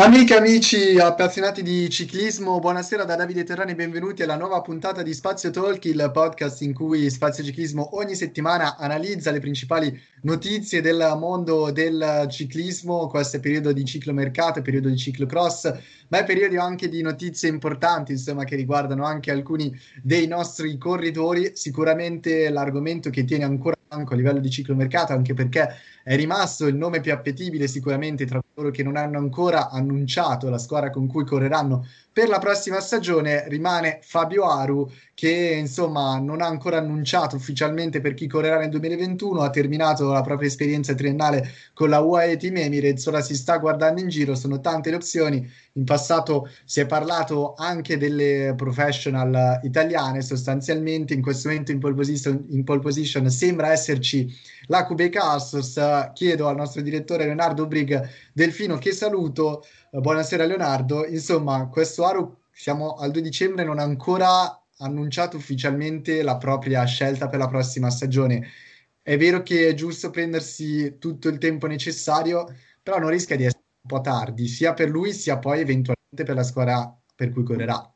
Amiche, amici, appassionati di ciclismo, buonasera da Davide Terrani, benvenuti alla nuova puntata di Spazio Talk, il podcast in cui Spazio Ciclismo ogni settimana analizza le principali notizie del mondo del ciclismo. Questo è periodo di ciclomercato, è periodo di ciclocross, ma è periodo anche di notizie importanti, insomma, che riguardano anche alcuni dei nostri corridori. Sicuramente l'argomento che tiene ancora banco a livello di ciclomercato, anche perché è rimasto il nome più appetibile sicuramente tra coloro che non hanno ancora annunciato la squadra con cui correranno per la prossima stagione, rimane Fabio Aru, che insomma non ha ancora annunciato ufficialmente per chi correrà nel 2021, ha terminato la propria esperienza triennale con la UAE Team Emirates, ora si sta guardando in giro, sono tante le opzioni. In passato si è parlato anche delle professional italiane, sostanzialmente in questo momento in pole position sembra esserci la Kubeca Assos. Chiedo al nostro direttore Leonardo Brig Delfino, che saluto. Buonasera Leonardo. Insomma, questo Aru, siamo al 2 dicembre, non ha ancora annunciato ufficialmente la propria scelta per la prossima stagione. È vero che è giusto prendersi tutto il tempo necessario, però non rischia di essere un po' tardi, sia per lui sia poi eventualmente per la squadra per cui correrà.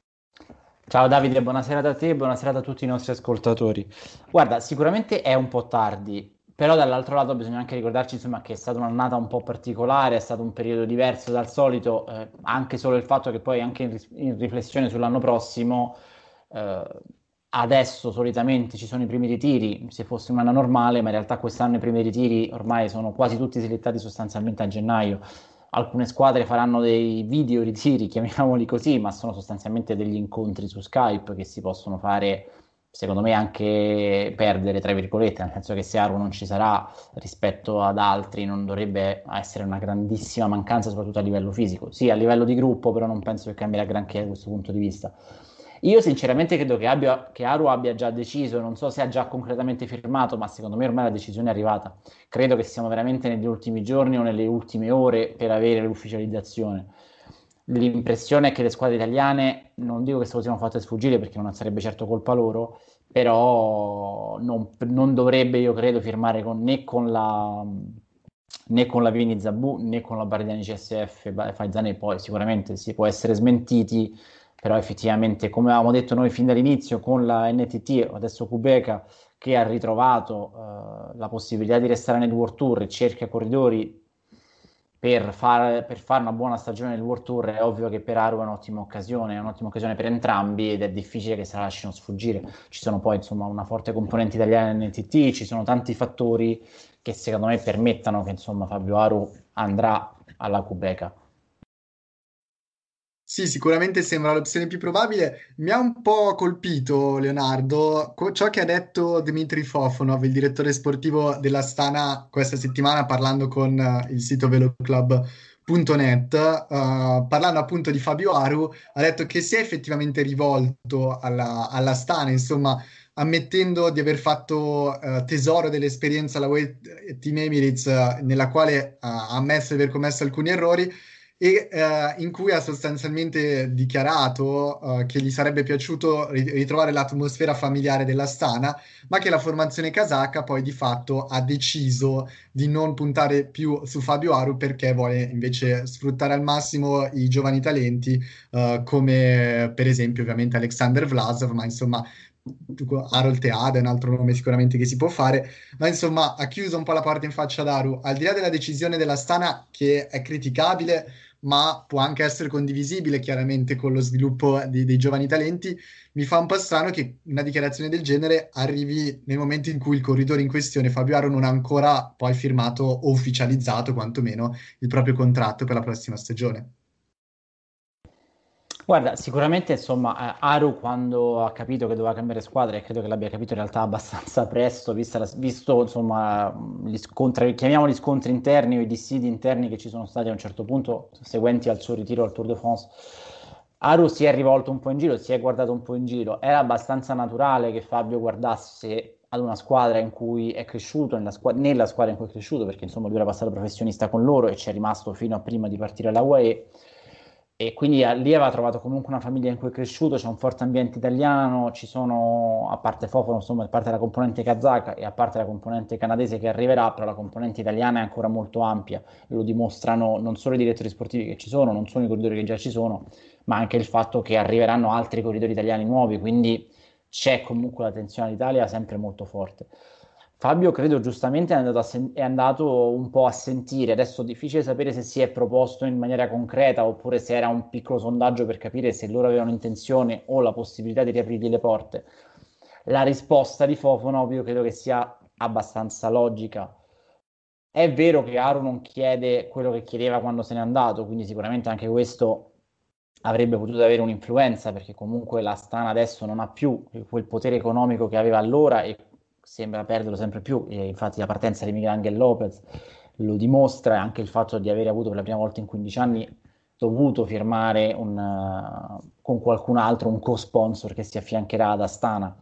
Ciao Davide, buonasera da te e buonasera a tutti i nostri ascoltatori. Guarda, sicuramente è un po' tardi, però dall'altro lato bisogna anche ricordarci insomma, che è stata un'annata un po' particolare, è stato un periodo diverso dal solito, anche solo il fatto che poi anche in riflessione sull'anno prossimo, eh, adesso solitamente ci sono i primi ritiri, se fosse un anno normale, ma in realtà quest'anno i primi ritiri ormai sono quasi tutti selettati sostanzialmente a gennaio. Alcune squadre faranno dei video ritiri, chiamiamoli così, ma sono sostanzialmente degli incontri su Skype che si possono fare, secondo me, anche perdere, tra virgolette, nel senso che se Aro non ci sarà rispetto ad altri non dovrebbe essere una grandissima mancanza, soprattutto a livello fisico. Sì, a livello di gruppo, però non penso che cambierà granché da questo punto di vista. Io sinceramente credo che Aru abbia già deciso, non so se ha già concretamente firmato, ma secondo me ormai la decisione è arrivata. Credo che siamo veramente negli ultimi giorni o nelle ultime ore per avere l'ufficializzazione. L'impressione è che le squadre italiane, non dico che se lo siano fatte sfuggire perché non sarebbe certo colpa loro, però non dovrebbe, io credo, firmare né con la Vini Zabù né con la Bardiani CSF Faizane. Poi sicuramente si può essere smentiti, però effettivamente, come avevamo detto noi fin dall'inizio, con la NTT, adesso Kubeka, che ha ritrovato la possibilità di restare nel World Tour e cerca corridori per fare una buona stagione nel World Tour, è ovvio che per Aru è un'ottima occasione per entrambi ed è difficile che se la lasciano sfuggire. Ci sono poi insomma una forte componente italiana in NTT, ci sono tanti fattori che secondo me permettano che insomma Fabio Aru andrà alla Kubeka. Sì, sicuramente sembra l'opzione più probabile. Mi ha un po' colpito, Leonardo, ciò che ha detto Dmitry Fofonov, il direttore sportivo dell'Astana, questa settimana parlando con il sito veloclub.net, parlando appunto di Fabio Aru, ha detto che si è effettivamente rivolto all'Astana, insomma, ammettendo di aver fatto tesoro dell'esperienza alla UE Team Emirates, nella quale ha ammesso di aver commesso alcuni errori e in cui ha sostanzialmente dichiarato che gli sarebbe piaciuto ritrovare l'atmosfera familiare dell'Astana, ma che la formazione kazaka poi di fatto ha deciso di non puntare più su Fabio Aru perché vuole invece sfruttare al massimo i giovani talenti, come per esempio ovviamente Alexander Vlasov, ma insomma Harold Teade è un altro nome sicuramente che si può fare, ma insomma ha chiuso un po' la porta in faccia ad Aru, al di là della decisione dell'Astana che è criticabile, ma può anche essere condivisibile chiaramente con lo sviluppo dei giovani talenti. Mi fa un po' strano che una dichiarazione del genere arrivi nel momento in cui il corridore in questione, Fabio Aro, non ha ancora poi firmato o ufficializzato quantomeno il proprio contratto per la prossima stagione. Guarda, sicuramente insomma, Aru quando ha capito che doveva cambiare squadra, e credo che l'abbia capito in realtà abbastanza presto, visto insomma gli scontri, chiamiamoli scontri interni o i dissidi interni che ci sono stati a un certo punto, seguenti al suo ritiro al Tour de France, Aru si è rivolto un po' in giro, si è guardato un po' in giro. Era abbastanza naturale che Fabio guardasse ad una squadra in cui è cresciuto, nella squadra in cui è cresciuto, perché insomma lui era passato professionista con loro e ci è rimasto fino a prima di partire alla UAE. E quindi lì aveva trovato comunque una famiglia in cui è cresciuto, c'è un forte ambiente italiano, ci sono, a parte Fofano, insomma, a parte la componente kazaka e a parte la componente canadese che arriverà, però la componente italiana è ancora molto ampia, lo dimostrano non solo i direttori sportivi che ci sono, non solo i corridori che già ci sono, ma anche il fatto che arriveranno altri corridori italiani nuovi, quindi c'è comunque la tensione all'Italia sempre molto forte. Fabio credo giustamente è andato un po' a sentire, adesso è difficile sapere se si è proposto in maniera concreta oppure se era un piccolo sondaggio per capire se loro avevano intenzione o la possibilità di riaprirgli le porte. La risposta di Fofonov io credo che sia abbastanza logica. È vero che Aru non chiede quello che chiedeva quando se n'è andato, quindi sicuramente anche questo avrebbe potuto avere un'influenza, perché comunque l'Astana adesso non ha più quel potere economico che aveva allora e sembra perderlo sempre più. E infatti la partenza di Miguel Angel Lopez lo dimostra, e anche il fatto di aver avuto per la prima volta in 15 anni dovuto firmare con qualcun altro un co-sponsor che si affiancherà ad Astana.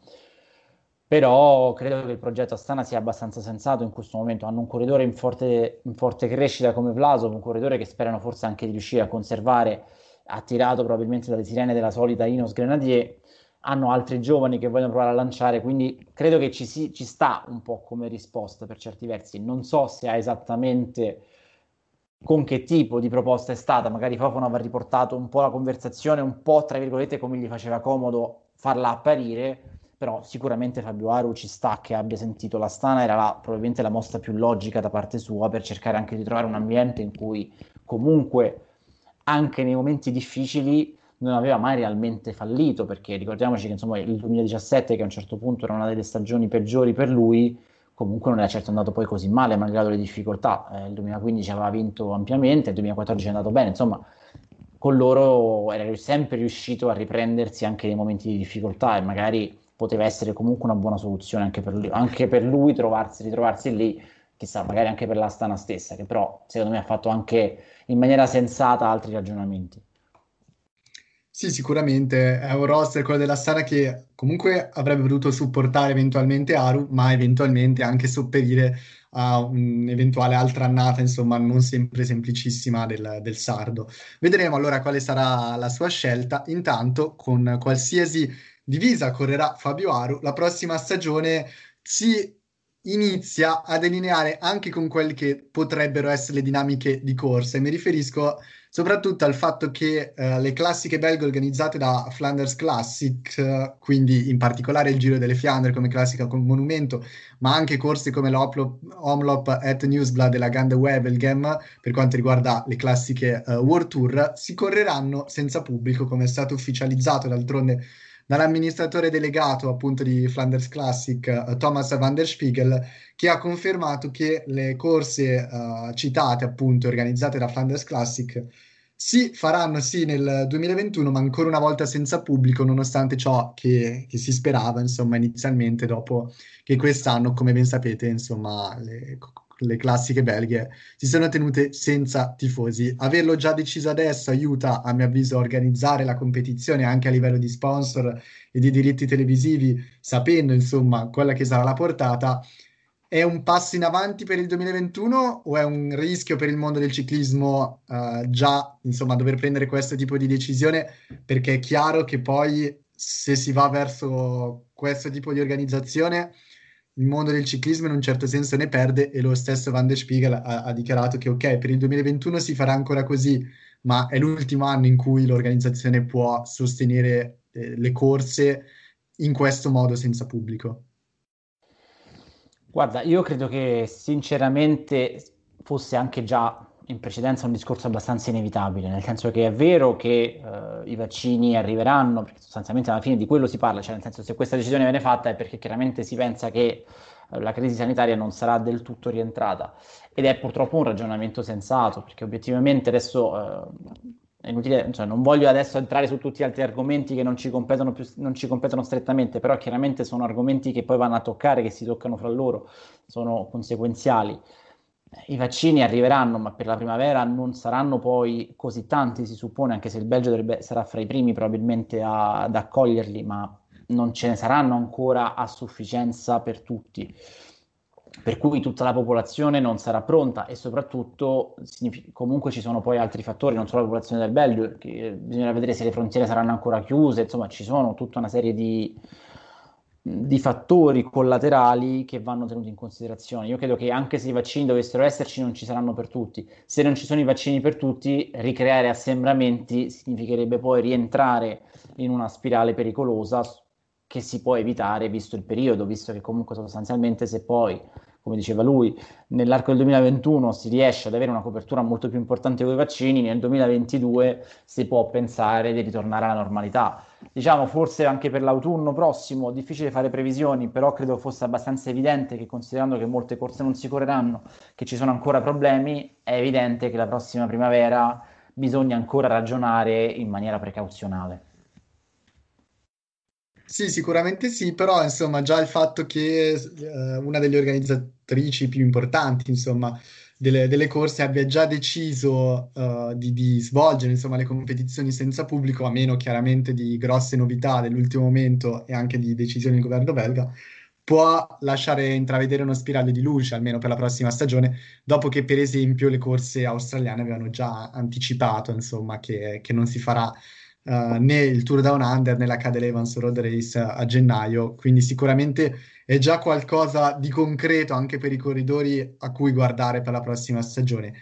Però credo che il progetto Astana sia abbastanza sensato in questo momento. Hanno un corridore in forte crescita come Vlasov, un corridore che sperano forse anche di riuscire a conservare, attirato probabilmente dalle sirene della solita Ineos Grenadier. Hanno altri giovani che vogliono provare a lanciare, quindi credo che ci sta un po' come risposta per certi versi. Non so se ha esattamente con che tipo di proposta è stata, magari Fofonov ha riportato un po' la conversazione, un po' tra virgolette come gli faceva comodo farla apparire, però sicuramente Fabio Aru ci sta che abbia sentito l'Astana, era probabilmente la mossa più logica da parte sua per cercare anche di trovare un ambiente in cui comunque anche nei momenti difficili non aveva mai realmente fallito, perché ricordiamoci che insomma il 2017, che a un certo punto era una delle stagioni peggiori per lui, comunque non era certo andato poi così male, malgrado le difficoltà. Il 2015 aveva vinto ampiamente, il 2014 è andato bene, insomma, con loro era sempre riuscito a riprendersi anche nei momenti di difficoltà e magari poteva essere comunque una buona soluzione anche per lui ritrovarsi lì, chissà, magari anche per l'Astana stessa, che però secondo me ha fatto anche in maniera sensata altri ragionamenti. Sì, sicuramente è un roster, quello della Stana, che comunque avrebbe potuto supportare eventualmente Aru, ma eventualmente anche sopperire a un'eventuale altra annata, insomma, non sempre semplicissima del sardo. Vedremo allora quale sarà la sua scelta. Intanto, con qualsiasi divisa correrà Fabio Aru, la prossima stagione si inizia a delineare anche con quelle che potrebbero essere le dinamiche di corsa. E mi riferisco soprattutto al fatto che le classiche belga organizzate da Flanders Classic, quindi in particolare il Giro delle Fiandre come classica con monumento, ma anche corse come l'Omloop at Nieuwsblad e la Gande Wevelgem per quanto riguarda le classiche World Tour, si correranno senza pubblico, come è stato ufficializzato d'altronde dall'amministratore delegato appunto di Flanders Classic, Thomas van der Spiegel, che ha confermato che le corse citate, appunto, organizzate da Flanders Classic, si faranno sì nel 2021, ma ancora una volta senza pubblico, nonostante ciò che si sperava, insomma, inizialmente, dopo che quest'anno, come ben sapete, insomma, le classiche belghe si sono tenute senza tifosi. Averlo già deciso adesso aiuta, a mio avviso, a organizzare la competizione anche a livello di sponsor e di diritti televisivi, sapendo, insomma, quella che sarà la portata. È un passo in avanti per il 2021 o è un rischio per il mondo del ciclismo, già, insomma, dover prendere questo tipo di decisione? Perché è chiaro che poi se si va verso questo tipo di organizzazione, il mondo del ciclismo in un certo senso ne perde, e lo stesso Van der Spiegel ha dichiarato che ok, per il 2021 si farà ancora così, ma è l'ultimo anno in cui l'organizzazione può sostenere le corse in questo modo senza pubblico. Guarda, io credo che sinceramente fosse anche già in precedenza un discorso abbastanza inevitabile, nel senso che è vero che i vaccini arriveranno, perché sostanzialmente alla fine di quello si parla, cioè nel senso se questa decisione viene fatta è perché chiaramente si pensa che la crisi sanitaria non sarà del tutto rientrata ed è purtroppo un ragionamento sensato, perché obiettivamente adesso è inutile, cioè non voglio adesso entrare su tutti gli altri argomenti che non ci competono non ci competono strettamente, però chiaramente sono argomenti che poi vanno a toccare, che si toccano fra loro, sono conseguenziali. I vaccini arriveranno, ma per la primavera non saranno poi così tanti, si suppone, anche se il Belgio sarà fra i primi probabilmente ad accoglierli, ma non ce ne saranno ancora a sufficienza per tutti. per cui tutta la popolazione non sarà pronta, e soprattutto comunque ci sono poi altri fattori, non solo la popolazione del Belgio, che bisognerà vedere se le frontiere saranno ancora chiuse, insomma ci sono tutta una serie di fattori collaterali che vanno tenuti in considerazione. Io credo che anche se i vaccini dovessero esserci, non ci saranno per tutti. Se non ci sono i vaccini per tutti, ricreare assembramenti significherebbe poi rientrare in una spirale pericolosa che si può evitare visto il periodo, visto che comunque sostanzialmente se poi, come diceva lui, nell'arco del 2021 si riesce ad avere una copertura molto più importante con i vaccini, nel 2022 si può pensare di ritornare alla normalità. Diciamo, forse anche per l'autunno prossimo, difficile fare previsioni, però credo fosse abbastanza evidente che, considerando che molte corse non si correranno, che ci sono ancora problemi, è evidente che la prossima primavera bisogna ancora ragionare in maniera precauzionale. Sì, sicuramente sì, però insomma già il fatto che una delle organizzatrici più importanti, insomma, delle corse abbia già deciso di svolgere, insomma, le competizioni senza pubblico, a meno chiaramente di grosse novità dell'ultimo momento e anche di decisioni del governo belga, può lasciare intravedere uno spiraglio di luce, almeno per la prossima stagione, dopo che per esempio le corse australiane avevano già anticipato, insomma, che non si farà né il Tour Down Under né la Cadel Evans Road Race a gennaio, quindi sicuramente è già qualcosa di concreto anche per i corridori a cui guardare per la prossima stagione.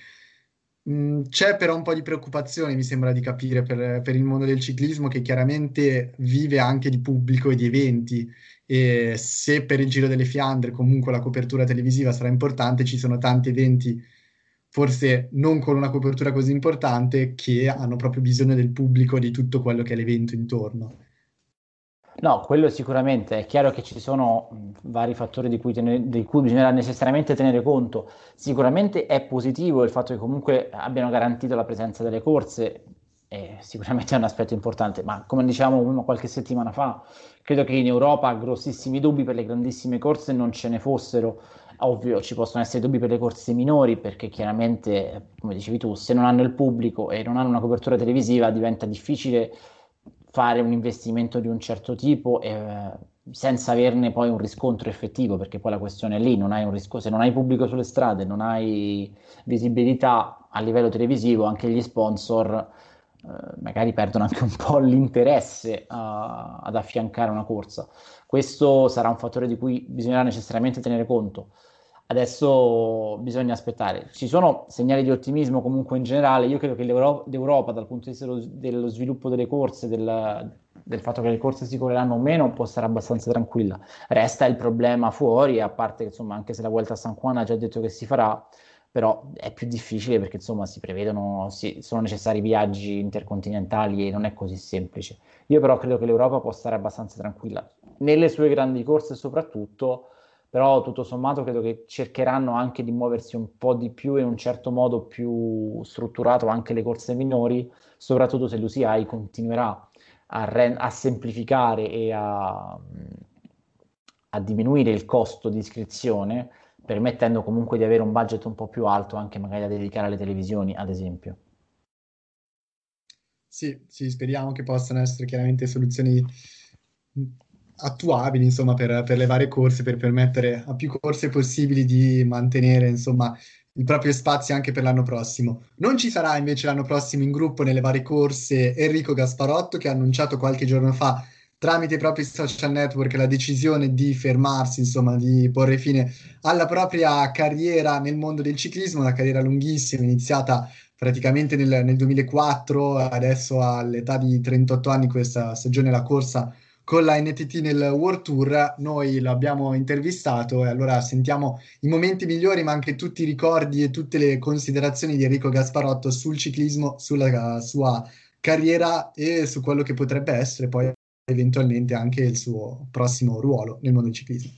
C'è però un po' di preoccupazione, mi sembra di capire, per il mondo del ciclismo che chiaramente vive anche di pubblico e di eventi, e se per il Giro delle Fiandre comunque la copertura televisiva sarà importante, ci sono tanti eventi forse non con una copertura così importante, che hanno proprio bisogno del pubblico e di tutto quello che è l'evento intorno. No, quello sicuramente, è chiaro che ci sono vari fattori di cui bisognerà necessariamente tenere conto. Sicuramente è positivo il fatto che comunque abbiano garantito la presenza delle corse, sicuramente è un aspetto importante, ma come dicevamo qualche settimana fa, credo che in Europa grossissimi dubbi per le grandissime corse non ce ne fossero. Ovvio, ci possono essere dubbi per le corse minori, perché chiaramente, come dicevi tu, se non hanno il pubblico e non hanno una copertura televisiva diventa difficile fare un investimento di un certo tipo senza averne poi un riscontro effettivo, perché poi la questione è lì, non hai se non hai pubblico sulle strade, non hai visibilità a livello televisivo, anche gli sponsor magari perdono anche un po' l'interesse ad affiancare una corsa. Questo sarà un fattore di cui bisognerà necessariamente tenere conto. Adesso bisogna aspettare. Ci sono segnali di ottimismo comunque in generale. Io credo che l'Europa, dal punto di vista dello sviluppo delle corse, del fatto che le corse si correranno o meno, può stare abbastanza tranquilla. Resta il problema fuori, a parte che insomma, anche se la Vuelta a San Juan ha già detto che si farà, però è più difficile perché insomma si prevedono, sono necessari viaggi intercontinentali e non è così semplice. Io però credo che l'Europa possa stare abbastanza tranquilla. Nelle sue grandi corse soprattutto, però tutto sommato credo che cercheranno anche di muoversi un po' di più in un certo modo più strutturato anche le corse minori, soprattutto se l'UCI continuerà a semplificare e a diminuire il costo di iscrizione, permettendo comunque di avere un budget un po' più alto anche magari da dedicare alle televisioni, ad esempio. Sì, sì, speriamo che possano essere chiaramente soluzioni attuabili, insomma, per le varie corse, per permettere a più corse possibili di mantenere, insomma, il proprio spazio anche per l'anno prossimo. Non ci sarà invece l'anno prossimo in gruppo nelle varie corse Enrico Gasparotto, che ha annunciato qualche giorno fa tramite i propri social network la decisione di fermarsi, insomma, di porre fine alla propria carriera nel mondo del ciclismo, una carriera lunghissima, iniziata praticamente nel 2004, adesso all'età di 38 anni, questa stagione la corsa con la NTT nel World Tour. Noi l'abbiamo intervistato e allora sentiamo i momenti migliori, ma anche tutti i ricordi e tutte le considerazioni di Enrico Gasparotto sul ciclismo, sulla sua carriera e su quello che potrebbe essere poi eventualmente anche il suo prossimo ruolo nel mondo del ciclismo.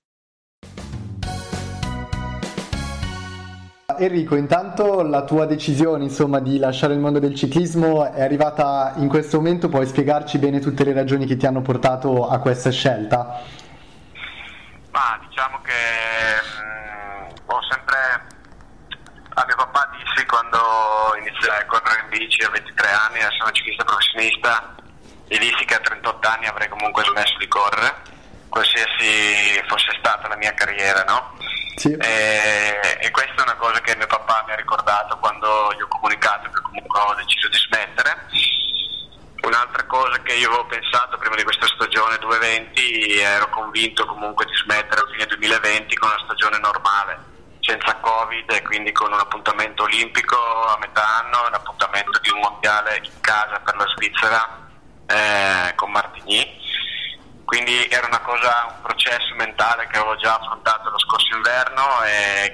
Enrico, intanto la tua decisione, insomma, di lasciare il mondo del ciclismo è arrivata in questo momento, puoi spiegarci bene tutte le ragioni che ti hanno portato a questa scelta? Ma diciamo che ho sempre, a mio papà dissi quando iniziai a correre in bici a 23 anni, essere un ciclista professionista, gli dissi che a 38 anni avrei comunque smesso di correre, qualsiasi fosse stata la mia carriera, no? Sì. E questa è una cosa che mio papà mi ha ricordato quando gli ho comunicato che comunque ho deciso di smettere. Un'altra cosa che io avevo pensato prima di questa stagione 2020, ero convinto comunque di smettere a fine 2020 con una stagione normale, senza Covid, e quindi con un appuntamento olimpico a metà anno, un appuntamento di un mondiale in casa per la Svizzera con Martigny. Quindi era un processo mentale che avevo già affrontato lo scorso inverno e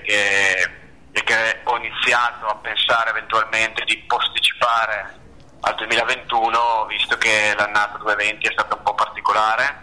che ho iniziato a pensare eventualmente di posticipare al 2021, visto che l'annata 2020 è stata un po' particolare,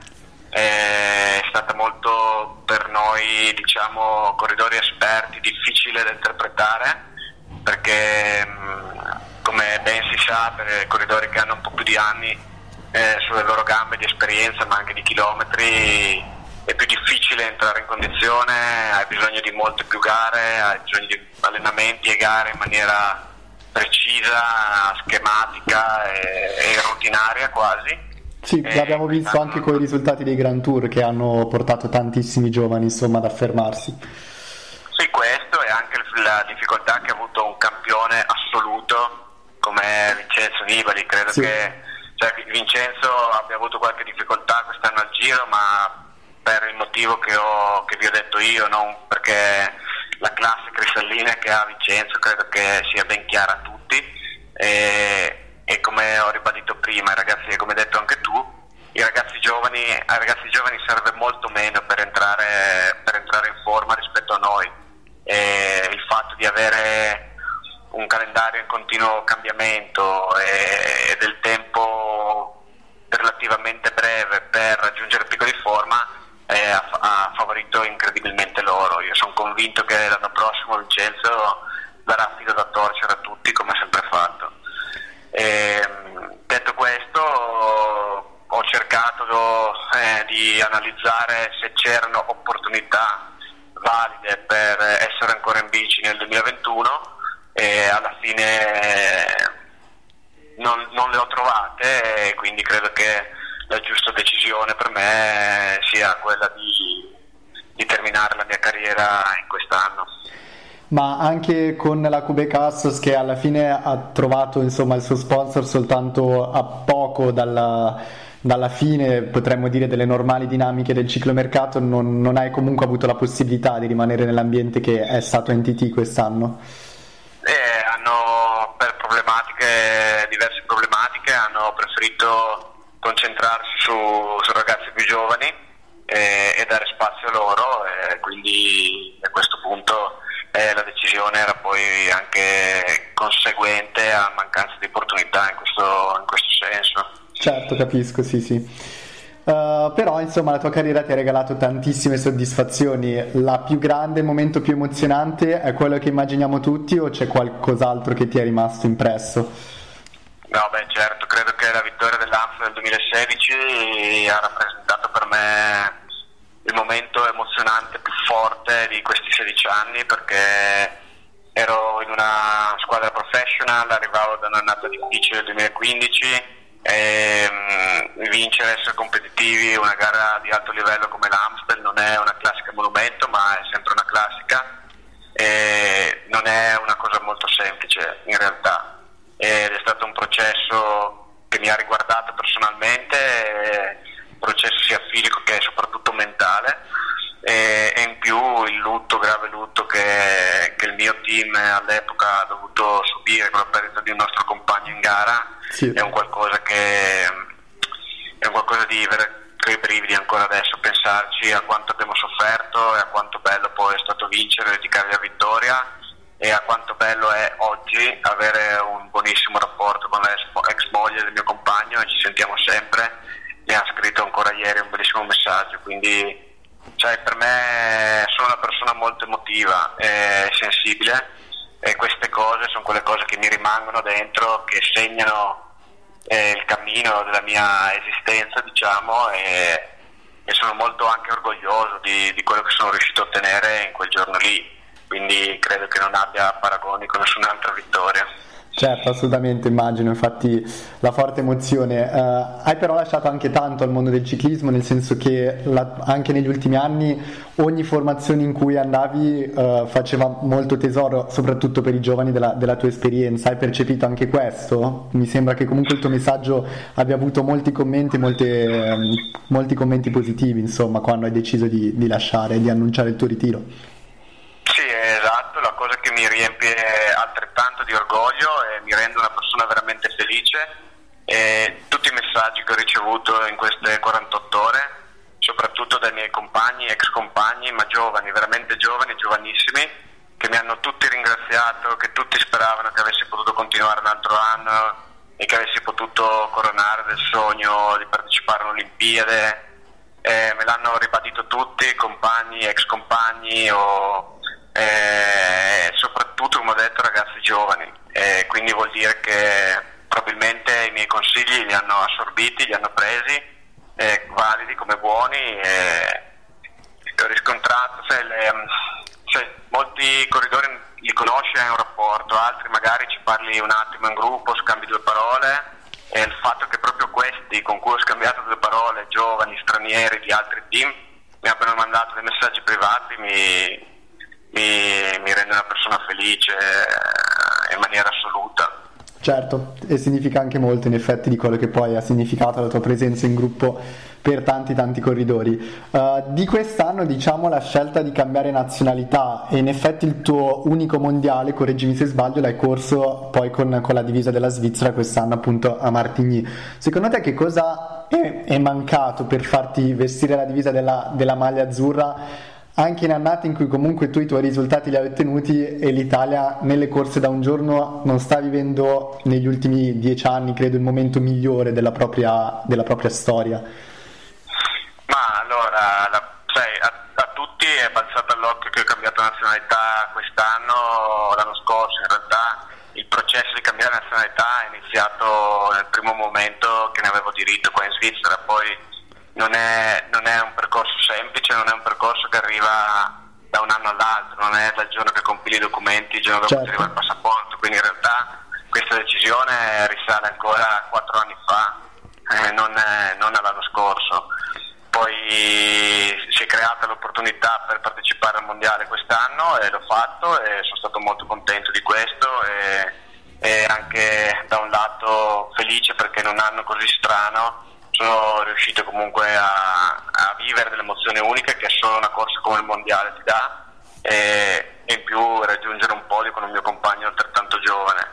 è stata molto per noi, diciamo, corridori esperti, difficile da interpretare, perché come ben si sa, per i corridori che hanno un po' più di anni sulle loro gambe di esperienza ma anche di chilometri, è più difficile entrare in condizione, hai bisogno di molte più gare, hai bisogno di allenamenti e gare in maniera precisa, schematica e rutinaria quasi. Sì, l'abbiamo visto anche con i risultati dei Grand Tour che hanno portato tantissimi giovani insomma ad affermarsi. Sì, questo, e anche la difficoltà che ha avuto un campione assoluto come Vincenzo Nibali. Credo che Vincenzo abbia avuto qualche difficoltà quest'anno al Giro, ma per il motivo che vi ho detto io, non perché la classe cristallina che ha Vincenzo credo che sia ben chiara a tutti, e come ho ribadito prima, ragazzi, e come hai detto anche tu, ai ragazzi giovani serve molto meno per entrare in forma rispetto a noi, e il fatto di avere un calendario in continuo cambiamento e del tempo relativamente breve per raggiungere picco di forma ha favorito incredibilmente loro. Io sono convinto che l'anno prossimo Vincenzo darà filo da torcere a tutti, come ha sempre fatto. Detto questo, ho cercato di analizzare se c'erano opportunità valide per essere ancora in bici nel 2021, e alla fine non le ho trovate, e quindi credo che la giusta decisione per me sia quella di terminare la mia carriera in quest'anno. Ma anche con la Kubek Assos, che alla fine ha trovato insomma il suo sponsor soltanto a poco dalla fine, potremmo dire, delle normali dinamiche del ciclomercato, non hai comunque avuto la possibilità di rimanere nell'ambiente che è stato NTT quest'anno? Hanno, per diverse problematiche, hanno preferito concentrarsi su ragazzi più giovani e dare spazio a loro, e quindi a questo punto la decisione era poi anche conseguente a mancanza di opportunità in questo senso. Certo, capisco, sì. Però insomma la tua carriera ti ha regalato tantissime soddisfazioni. La più grande, il momento più emozionante è quello che immaginiamo tutti, o c'è qualcos'altro che ti è rimasto impresso? No, certo, credo che la vittoria dell'Amstel del 2016 ha rappresentato per me il momento emozionante più forte di questi 16 anni, perché ero in una squadra professional, arrivavo da un'annata difficile del 2015, e vincere, essere competitivi una gara di alto livello come l'Amstel non è una classica monumento, ma è sempre una classica, e non è una cosa molto semplice in realtà, ed è stato un processo che mi ha riguardato personalmente, un processo sia fisico che soprattutto mentale, e in più il grave lutto che il mio team all'epoca ha dovuto subire con la perdita di un nostro compagno in gara. Sì. È un qualcosa di coi brividi ancora adesso, pensarci a quanto abbiamo sofferto e a quanto bello poi è stato vincere e dedicare la vittoria, e a quanto bello è oggi avere un buonissimo rapporto con la ex moglie del mio compagno, e ci sentiamo sempre. Mi ha scritto ancora ieri un bellissimo messaggio, quindi per me sono una persona molto emotiva e sensibile, e queste cose sono quelle cose che mi rimangono dentro, che segnano il cammino della mia esistenza, diciamo, e sono molto anche orgoglioso di quello che sono riuscito a ottenere in quel giorno lì, quindi credo che non abbia paragoni con nessun'altra vittoria. Certo, assolutamente, immagino, infatti la forte emozione. Hai però lasciato anche tanto al mondo del ciclismo, nel senso che anche negli ultimi anni ogni formazione in cui andavi faceva molto tesoro, soprattutto per i giovani, della tua esperienza. Hai percepito anche questo? Mi sembra che comunque il tuo messaggio abbia avuto molti commenti, molti commenti positivi, insomma, quando hai deciso di lasciare e di annunciare il tuo ritiro. Sì, esatto, la cosa che mi riempie altrettanto di orgoglio e mi rende una persona veramente felice e tutti i messaggi che ho ricevuto in queste 48 ore, soprattutto dai miei compagni, ex compagni, ma giovani, veramente giovani, giovanissimi, che mi hanno tutti ringraziato, che tutti speravano che avessi potuto continuare un altro anno e che avessi potuto coronare del sogno di partecipare all'Olimpiade. Me l'hanno ribadito tutti, compagni, ex compagni soprattutto, come ho detto, ragazzi giovani, quindi vuol dire che probabilmente i miei consigli li hanno assorbiti, li hanno presi, validi come buoni, ho riscontrato, molti corridori li conosci, hai un rapporto, altri magari ci parli un attimo in gruppo, scambi due parole, e il fatto che proprio questi con cui ho scambiato due parole, giovani, stranieri di altri team, mi abbiano mandato dei messaggi privati mi rende una persona felice in maniera assoluta. Certo, e significa anche molto in effetti di quello che poi ha significato la tua presenza in gruppo per tanti corridori. Di quest'anno, diciamo, la scelta di cambiare nazionalità, e in effetti il tuo unico mondiale, correggimi se sbaglio, l'hai corso poi con la divisa della Svizzera quest'anno appunto a Martigny. Secondo te che cosa è mancato per farti vestire la divisa della maglia azzurra, anche in annate in cui comunque tu i tuoi risultati li hai ottenuti e l'Italia nelle corse da un giorno non sta vivendo negli ultimi 10 anni, credo, il momento migliore della propria storia? Ma allora, a tutti è balzato all'occhio che ho cambiato nazionalità quest'anno, l'anno scorso. In realtà il processo di cambiare nazionalità è iniziato nel primo momento che ne avevo diritto qua in Svizzera, poi non è un percorso semplice, non è un percorso che arriva da un anno all'altro, non è dal giorno che compili i documenti, il giorno dopo ti arriva il passaporto, quindi in realtà questa decisione risale ancora a 4 anni fa, non all'anno scorso. Poi si è creata l'opportunità per partecipare al mondiale quest'anno e l'ho fatto e sono stato molto contento di questo e anche da un lato felice perché in un anno così strano sono riuscito comunque a vivere delle emozioni uniche che solo una corsa come il mondiale ti dà, e in più raggiungere un podio con un mio compagno altrettanto giovane.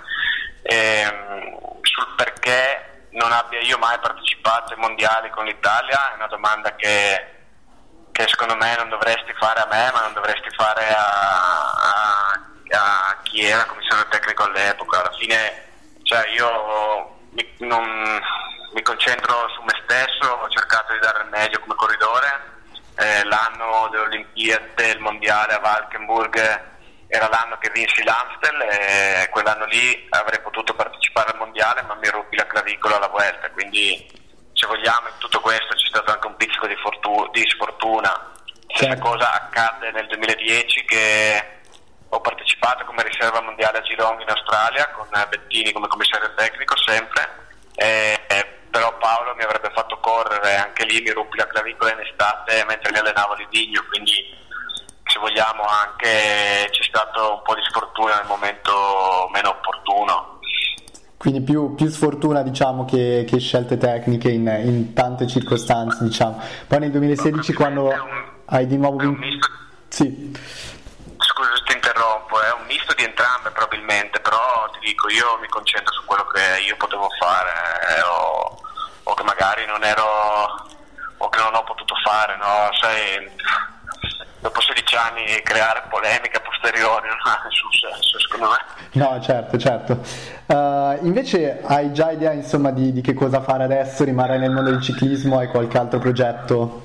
Sul perché non abbia io mai partecipato ai mondiali con l'Italia è una domanda che secondo me non dovresti fare a me, ma non dovresti fare a chi era commissario tecnico all'epoca. Alla fine, io mi concentro su me stesso, ho cercato di dare il meglio come corridore. L'anno delle Olimpiadi, del mondiale a Valkenburg, era l'anno che vinsi l'Amstel e quell'anno lì avrei potuto partecipare al mondiale, ma mi ruppi la clavicola alla Vuelta, quindi se vogliamo in tutto questo c'è stato anche un pizzico di sfortuna. Stessa cosa accadde nel 2010 che ho partecipato come riserva mondiale a Geelong in Australia con Bettini come commissario tecnico sempre, però Paolo mi avrebbe fatto correre, anche lì mi ruppi la clavicola in estate mentre mi allenavo a Livigno, quindi se vogliamo anche c'è stato un po' di sfortuna nel momento meno opportuno. Quindi più sfortuna, diciamo, che scelte tecniche in tante circostanze, diciamo. Poi nel 2016 quando hai di nuovo vinto... Sì. Scusa se ti interrompo, è un misto di entrambe probabilmente, però ti dico, io mi concentro su quello che io potevo fare o che magari non ero o che non ho potuto fare, no? Sai, dopo 16 anni creare polemica posteriori non ha nessun senso, secondo me. No, certo. Invece hai già idea, insomma, di che cosa fare adesso? Rimarrai nel mondo del ciclismo? Hai qualche altro progetto?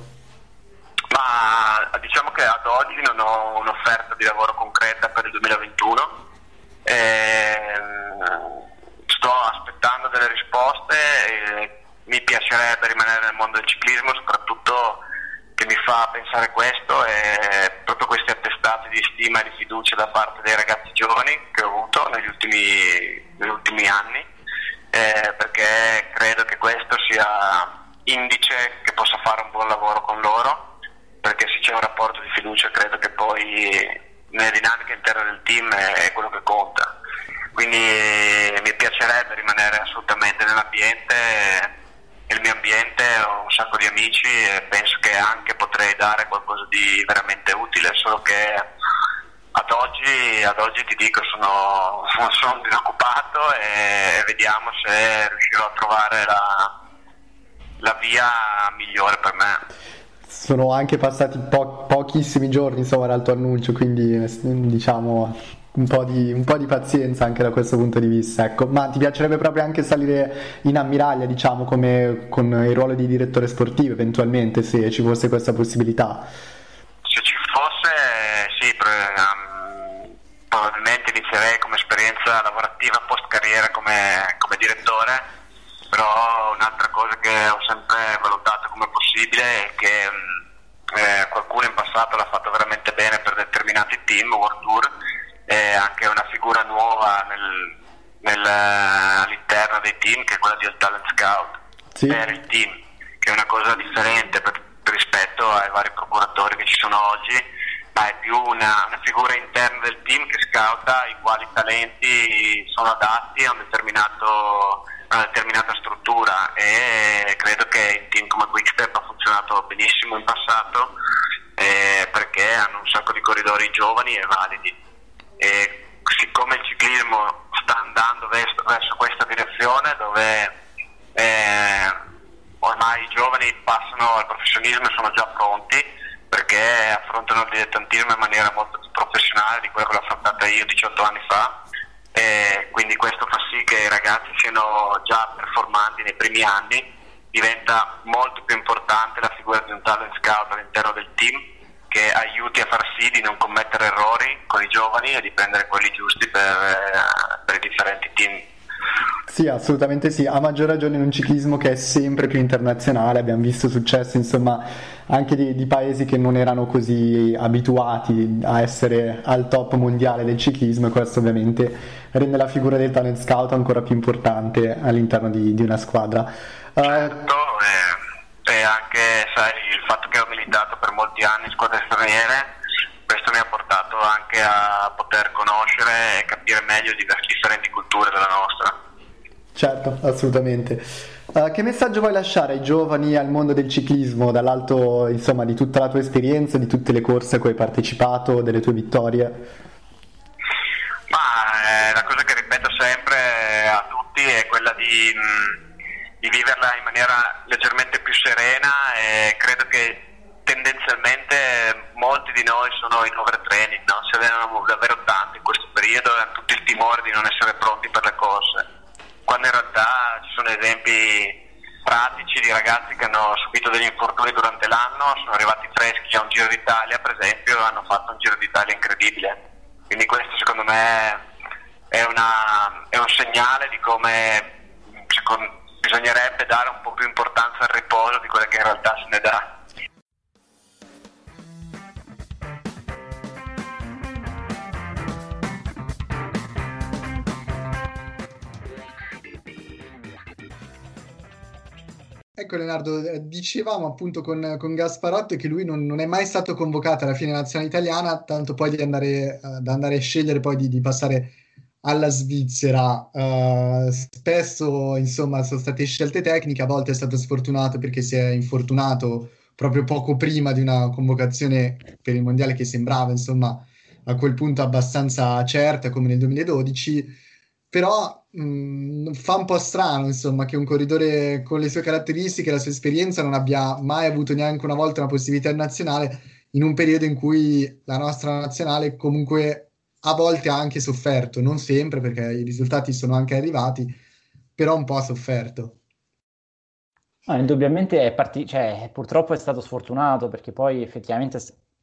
Ma diciamo che ad oggi non ho un'offerta di lavoro concreta per il 2021. Sto aspettando delle risposte e mi piacerebbe rimanere nel mondo del ciclismo, soprattutto che mi fa pensare questo è proprio questi attestati di stima e di fiducia da parte dei ragazzi giovani che ho avuto negli ultimi anni, perché credo che questo sia indice che possa fare un buon lavoro con loro, perché se c'è un rapporto di fiducia credo che poi nelle dinamiche interne del team è quello che conta. Quindi mi piacerebbe rimanere assolutamente nell'ambiente, il mio ambiente, ho un sacco di amici e penso che anche potrei dare qualcosa di veramente utile, solo che ad oggi ti dico sono disoccupato e vediamo se riuscirò a trovare la via migliore per me. Sono anche passati pochissimi giorni, insomma, dal tuo annuncio, quindi diciamo un po' di pazienza anche da questo punto di vista, ecco. Ma ti piacerebbe proprio anche salire in ammiraglia, diciamo, come con il ruolo di direttore sportivo, eventualmente, se ci fosse questa possibilità? Se ci fosse, sì, probabilmente inizierei come esperienza lavorativa post carriera come direttore, però un'altra cosa che ho sempre valutato come possibile è che qualcuno in passato l'ha fatto veramente bene per determinati team, World Tour, e anche una figura nuova all'interno dei team, che è quella del talent scout, sì, per il team, che è una cosa differente rispetto ai vari procuratori che ci sono oggi, ma è più una figura interna del team che scouta i quali talenti sono adatti a una determinata struttura, e credo che in team come Quickstep ha funzionato benissimo in passato, perché hanno un sacco di corridori giovani e validi, e siccome il ciclismo sta andando verso questa direzione dove ormai i giovani passano al professionismo e sono già pronti, perché affrontano il dilettantismo in maniera molto più professionale di quello che l'ho affrontata io 18 anni fa, e quindi questo fa sì che i ragazzi siano già performanti nei primi anni. Diventa molto più importante la figura di un talent scout all'interno del team, che aiuti a far sì di non commettere errori con i giovani e di prendere quelli giusti per i differenti team. Sì, assolutamente sì, a maggior ragione in un ciclismo che è sempre più internazionale. Abbiamo visto successi, insomma, anche di paesi che non erano così abituati a essere al top mondiale del ciclismo, e questo ovviamente rende la figura del talent scout ancora più importante all'interno di una squadra. Certo, e anche sai, il fatto che ho militato per molti anni in squadre straniere, questo mi ha portato anche a poter conoscere e capire meglio differenti culture della nostra. Certo, assolutamente. Che messaggio vuoi lasciare ai giovani, al mondo del ciclismo, dall'alto, insomma, di tutta la tua esperienza, di tutte le corse a cui hai partecipato, delle tue vittorie? Ma la cosa che ripeto sempre a tutti è quella di viverla in maniera leggermente più serena, e credo che tendenzialmente molti di noi sono in overtraining, no? Si allenano davvero tanto in questo periodo e hanno tutti il timore di non essere pronti per le corse, quando in realtà ci sono esempi pratici di ragazzi che hanno subito degli infortuni durante l'anno, sono arrivati freschi a un Giro d'Italia per esempio, e hanno fatto un Giro d'Italia incredibile. Quindi questo secondo me è un segnale di come bisognerebbe dare un po' più importanza al riposo di quella che in realtà se ne dà. Ecco Leonardo, dicevamo appunto con Gasparotto che lui non è mai stato convocato alla fine nazionale italiana, tanto poi da andare a scegliere poi di passare alla Svizzera. Spesso insomma sono state scelte tecniche, a volte è stato sfortunato perché si è infortunato proprio poco prima di una convocazione per il mondiale che sembrava insomma a quel punto abbastanza certa, come nel 2012. Però fa un po' strano, insomma, che un corridore con le sue caratteristiche e la sua esperienza non abbia mai avuto neanche una volta una possibilità in nazionale, in un periodo in cui la nostra nazionale comunque a volte ha anche sofferto, non sempre perché i risultati sono anche arrivati, però un po' ha sofferto. No, indubbiamente cioè, purtroppo è stato sfortunato, perché poi effettivamente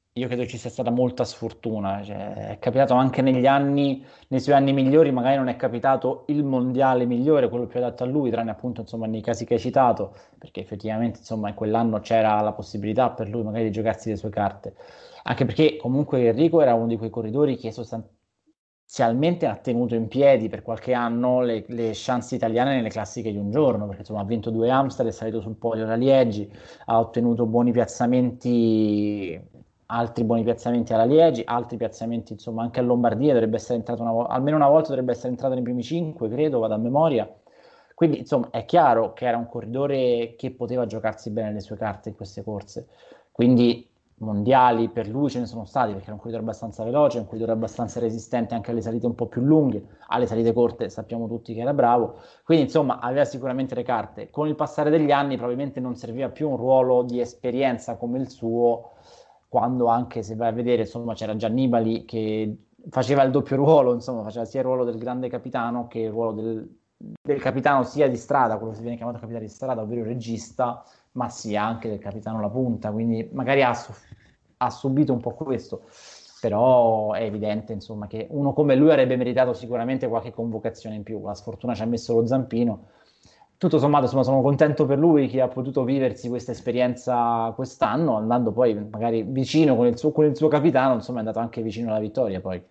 io credo ci sia stata molta sfortuna, cioè, è capitato anche negli anni, nei suoi anni migliori, magari non è capitato il mondiale migliore, quello più adatto a lui, tranne appunto insomma nei casi che hai citato, perché effettivamente insomma in quell'anno c'era la possibilità per lui magari di giocarsi le sue carte, anche perché comunque Enrico era uno di quei corridori che sostanzialmente ha tenuto in piedi per qualche anno le chance italiane nelle classiche di un giorno, perché insomma ha vinto 2 Amstel, è salito sul podio da Liegi, ha ottenuto buoni piazzamenti, altri buoni piazzamenti alla Liegi, altri piazzamenti insomma anche a Lombardia, dovrebbe essere entrato almeno una volta dovrebbe essere entrato nei primi 5, credo, vado a memoria. Quindi insomma è chiaro che era un corridore che poteva giocarsi bene le sue carte in queste corse. Quindi mondiali per lui ce ne sono stati perché era un corridore abbastanza veloce, un corridore abbastanza resistente anche alle salite un po' più lunghe, alle salite corte sappiamo tutti che era bravo, quindi insomma aveva sicuramente le carte. Con il passare degli anni probabilmente non serviva più un ruolo di esperienza come il suo, quando anche se vai a vedere insomma c'era Giannibali che faceva il doppio ruolo, insomma faceva sia il ruolo del grande capitano che il ruolo del capitano sia di strada, quello che si viene chiamato capitano di strada, ovvero regista, ma sia anche del capitano La Punta, quindi magari ha subito un po' questo, però è evidente insomma che uno come lui avrebbe meritato sicuramente qualche convocazione in più, la sfortuna ci ha messo lo zampino. Tutto sommato insomma, sono contento per lui che ha potuto viversi questa esperienza quest'anno, andando poi magari vicino con il suo capitano, insomma è andato anche vicino alla vittoria poi.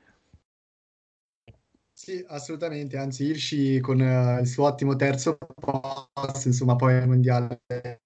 Sì, assolutamente, anzi Hirschi con il suo ottimo terzo posto, insomma poi il mondiale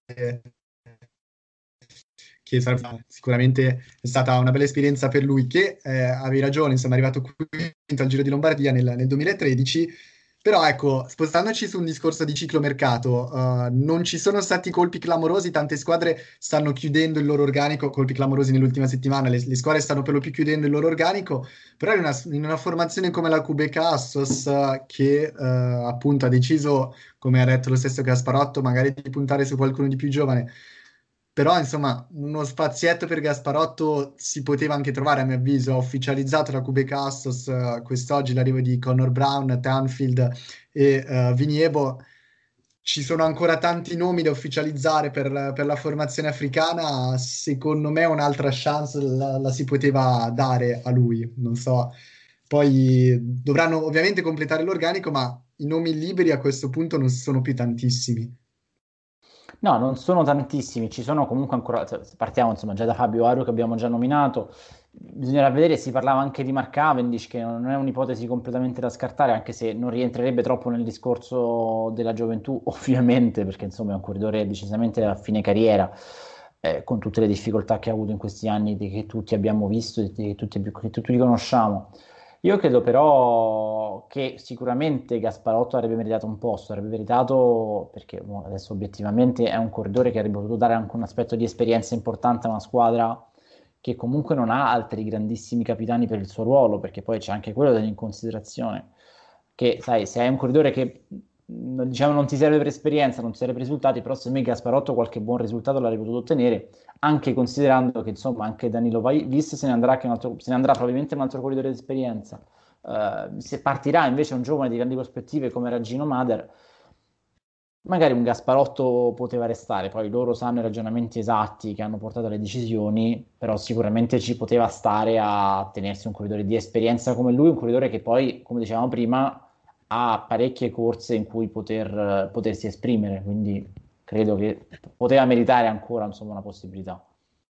che sicuramente è stata una bella esperienza per lui, che avevi ragione, insomma è arrivato quinto al Giro di Lombardia nel 2013, però ecco, spostandoci su un discorso di ciclomercato, non ci sono stati colpi clamorosi, tante squadre stanno chiudendo il loro organico, colpi clamorosi nell'ultima settimana, le squadre stanno per lo più chiudendo il loro organico, però in una formazione come la QB Assos, che appunto ha deciso, come ha detto lo stesso Gasparotto, magari di puntare su qualcuno di più giovane, però, insomma, uno spazietto per Gasparotto si poteva anche trovare, a mio avviso. Ha ufficializzato la QB Castos quest'oggi l'arrivo di Connor Brown, Tanfield e Viniebo. Ci sono ancora tanti nomi da ufficializzare per la formazione africana. Secondo me un'altra chance la si poteva dare a lui. Non so. Poi dovranno ovviamente completare l'organico, ma i nomi liberi a questo punto non sono più tantissimi. No, non sono tantissimi, ci sono comunque ancora, cioè, partiamo insomma già da Fabio Aru che abbiamo già nominato, bisognerà vedere, si parlava anche di Mark Cavendish che non è un'ipotesi completamente da scartare anche se non rientrerebbe troppo nel discorso della gioventù, ovviamente, perché insomma è un corridore decisamente a fine carriera, con tutte le difficoltà che ha avuto in questi anni che tutti abbiamo visto e che tutti riconosciamo. Io credo però che sicuramente Gasparotto avrebbe meritato un posto, avrebbe meritato, perché adesso obiettivamente è un corridore che avrebbe potuto dare anche un aspetto di esperienza importante a una squadra che comunque non ha altri grandissimi capitani per il suo ruolo, perché poi c'è anche quello da tenere in considerazione, che sai, se hai un corridore che diciamo non ti serve per esperienza, non ti serve per risultati, però se me Gasparotto qualche buon risultato l'avrebbe potuto ottenere, anche considerando che insomma anche Danilo Vis se ne andrà, se ne andrà probabilmente un altro corridore di esperienza. Se partirà invece un giovane di grandi prospettive come era Gino Mader, magari un Gasparotto poteva restare, poi loro sanno i ragionamenti esatti che hanno portato alle decisioni, però sicuramente ci poteva stare a tenersi un corridore di esperienza come lui, un corridore che poi, come dicevamo prima, ha parecchie corse in cui potersi esprimere, quindi credo che poteva meritare ancora insomma, una possibilità.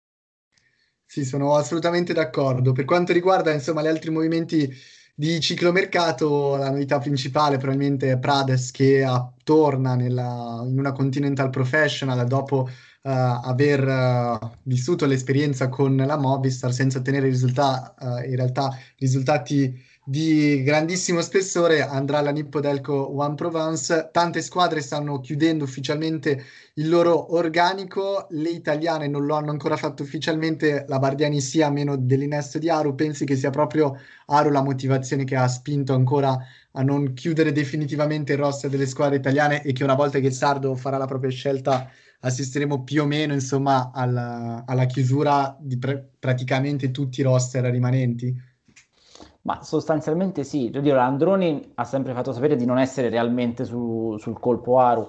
Sì, sono assolutamente d'accordo. Per quanto riguarda, insomma, gli altri movimenti di ciclomercato, la novità principale probabilmente è Prades che torna in una Continental Professional dopo aver vissuto l'esperienza con la Movistar senza ottenere in realtà risultati di grandissimo spessore. Andrà alla Nippodelco One Provence. Tante squadre stanno chiudendo ufficialmente il loro organico, le italiane non lo hanno ancora fatto ufficialmente, la Bardiani sia a meno dell'innesto di Aru. Pensi che sia proprio Aru la motivazione che ha spinto ancora a non chiudere definitivamente il roster delle squadre italiane e che una volta che Sardo farà la propria scelta assisteremo più o meno insomma alla chiusura di praticamente tutti i roster rimanenti? Ma sostanzialmente sì, devo dire, Androni ha sempre fatto sapere di non essere realmente sul colpo Aru,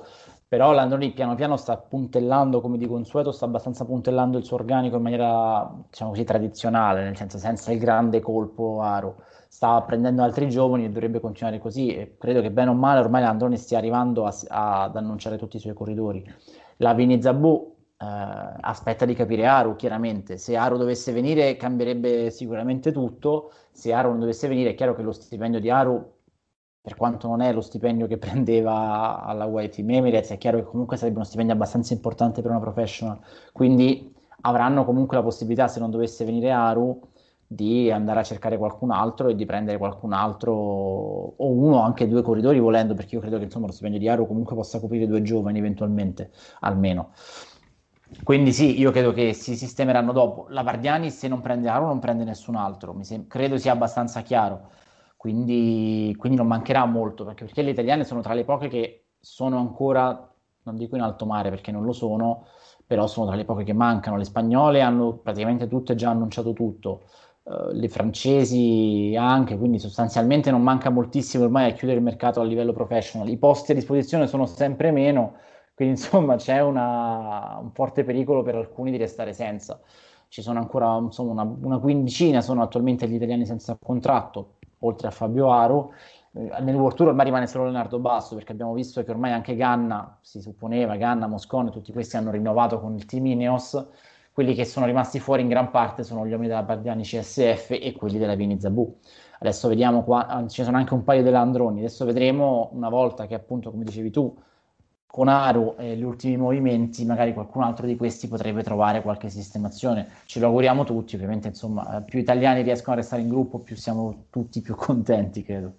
però Landoni piano piano sta puntellando, come di consueto, sta abbastanza puntellando il suo organico in maniera, diciamo così, tradizionale, nel senso senza il grande colpo Aro. Sta prendendo altri giovani e dovrebbe continuare così, e credo che bene o male ormai Landoni stia arrivando ad annunciare tutti i suoi corridori. La Vini Zabù aspetta di capire Aru, chiaramente. Se Aru dovesse venire cambierebbe sicuramente tutto. Se Aru non dovesse venire, è chiaro che lo stipendio di Aru, per quanto non è lo stipendio che prendeva alla White Team Emirates, è chiaro che comunque sarebbe uno stipendio abbastanza importante per una professional. Quindi avranno comunque la possibilità, se non dovesse venire Aru, di andare a cercare qualcun altro e di prendere qualcun altro, o uno, anche due corridori volendo, perché io credo che insomma lo stipendio di Aru comunque possa coprire due giovani eventualmente, almeno. Quindi sì, io credo che si sistemeranno dopo. La Vardiani, se non prende Aro, non prende nessun altro. Credo sia abbastanza chiaro. Quindi non mancherà molto, perché le italiane sono tra le poche che sono ancora, non dico in alto mare perché non lo sono, però sono tra le poche che mancano. Le spagnole hanno praticamente tutte già annunciato tutto, le francesi anche, quindi sostanzialmente non manca moltissimo ormai a chiudere il mercato a livello professional. I posti a disposizione sono sempre meno, quindi insomma c'è un forte pericolo per alcuni di restare senza. Ci sono ancora insomma, una quindicina, sono attualmente gli italiani senza contratto, oltre a Fabio Aro. Nel World Tour ormai rimane solo Leonardo Basso, perché abbiamo visto che ormai anche Ganna, si supponeva, Ganna, Moscone, tutti questi hanno rinnovato con il team Ineos. Quelli che sono rimasti fuori in gran parte sono gli uomini della Bardiani CSF e quelli della Vini Zabù. Adesso vediamo qua, ci sono anche un paio della Androni, adesso vedremo una volta che appunto, come dicevi tu, con Aro e gli ultimi movimenti, magari qualcun altro di questi potrebbe trovare qualche sistemazione. Ce lo auguriamo tutti, ovviamente, insomma, più italiani riescono a restare in gruppo, più siamo tutti più contenti, credo.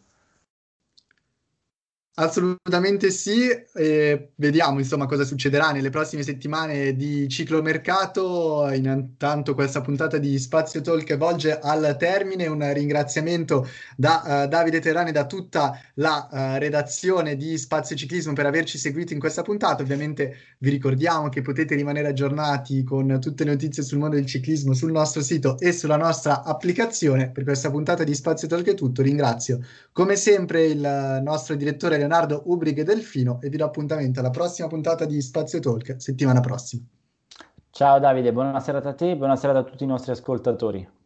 Assolutamente sì, e vediamo insomma cosa succederà nelle prossime settimane di ciclomercato. Intanto questa puntata di Spazio Talk volge al termine. Un ringraziamento da Davide Terrani e da tutta la redazione di Spazio Ciclismo per averci seguito in questa puntata. Ovviamente vi ricordiamo che potete rimanere aggiornati con tutte le notizie sul mondo del ciclismo sul nostro sito e sulla nostra applicazione. Per questa puntata di Spazio Talk è tutto. Ringrazio come sempre il nostro direttore Leonardo Ubrig Delfino e vi do appuntamento alla prossima puntata di Spazio Talk settimana prossima. Ciao Davide, buona serata a te, buona serata a tutti i nostri ascoltatori.